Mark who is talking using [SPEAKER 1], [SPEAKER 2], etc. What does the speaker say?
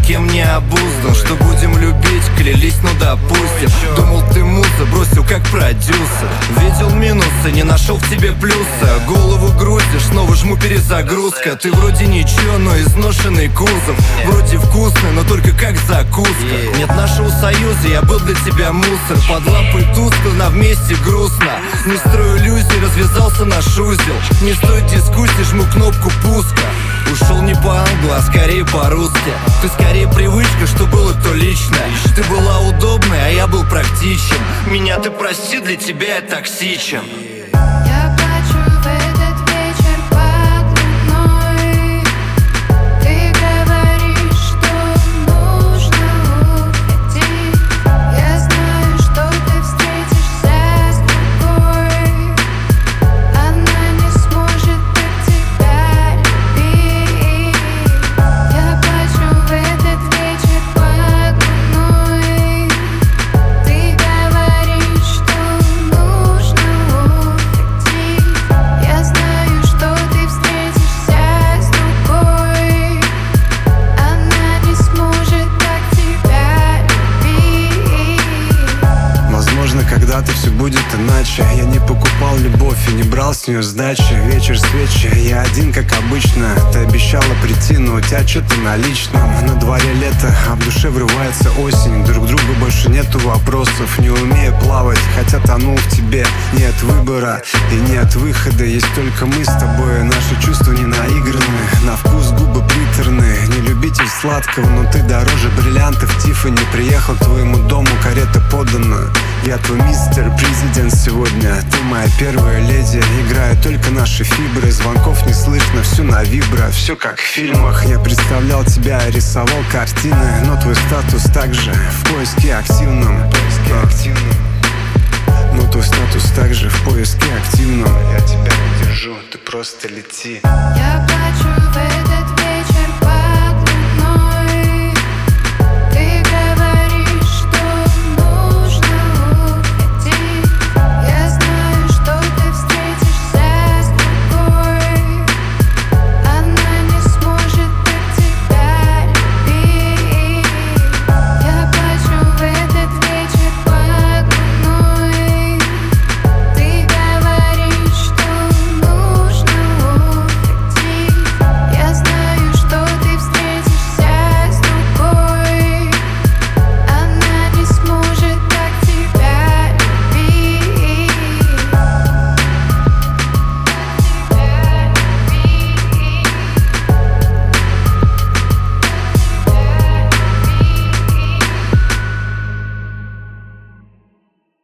[SPEAKER 1] никем не обуздан. Что будем любить, клялись, ну допустим. Думал, ты муза, бросил как продюсер. Видел минусы, не нашел в тебе плюса. Голову грузишь, снова жму перезагрузка. Ты вроде ничего, но изношенный кузов. Вроде вкусный, но только как закуска. Нет нашего союза, я был для тебя мусор. Под лампой тускло, вместе грустно. Не строю иллюзий, развязался наш узел. Не стоит дискуссии, жму кнопку пуска. Ушел не по-англу, а скорее по-русски. Ты скорее привычка, что было, то личное. Ты была удобной, а я был практичен. Меня ты прости, для тебя я токсичен.
[SPEAKER 2] Я плачу в этот вечер под луной. Ты говоришь, что нужно уходить. Я знаю, что ты встретишься с другой. Она не сможет так тебя любить. Я плачу в этот вечер под луной. Ты говоришь, что нужно уходить. Я знаю, что ты встретишься с другой. Она не сможет так тебя любить.
[SPEAKER 3] Возможно, когда-то все будет иначе. Я не покупал любовь и не брал с нее сдачи. Вечер свечи, я один, как обычно. Ты обещала прийти, но у тебя что-то на личном. На дворе лето, а в душе врывается осень. Друг к другу больше нету вопросов. Не умею плавать, хотя тонул в тебе. Нет выбора и нет выхода. Есть только мы с тобой, наши чувства не наиграны. На вкус губы приторные. Не любитель сладкого, но ты дороже бриллиантов. Тиффани приехал к твоему дому, карета подана. Я твой мистер президент сегодня. Ты моя первая леди. Играют только наши фибры. Звонков не слышно, все на вибро. Все как в фильмах. Я представлял тебя, рисовал картины. Но твой статус также в поиске активном. Но твой статус также в поиске активном. Я тебя не держу, ты просто лети.
[SPEAKER 2] Я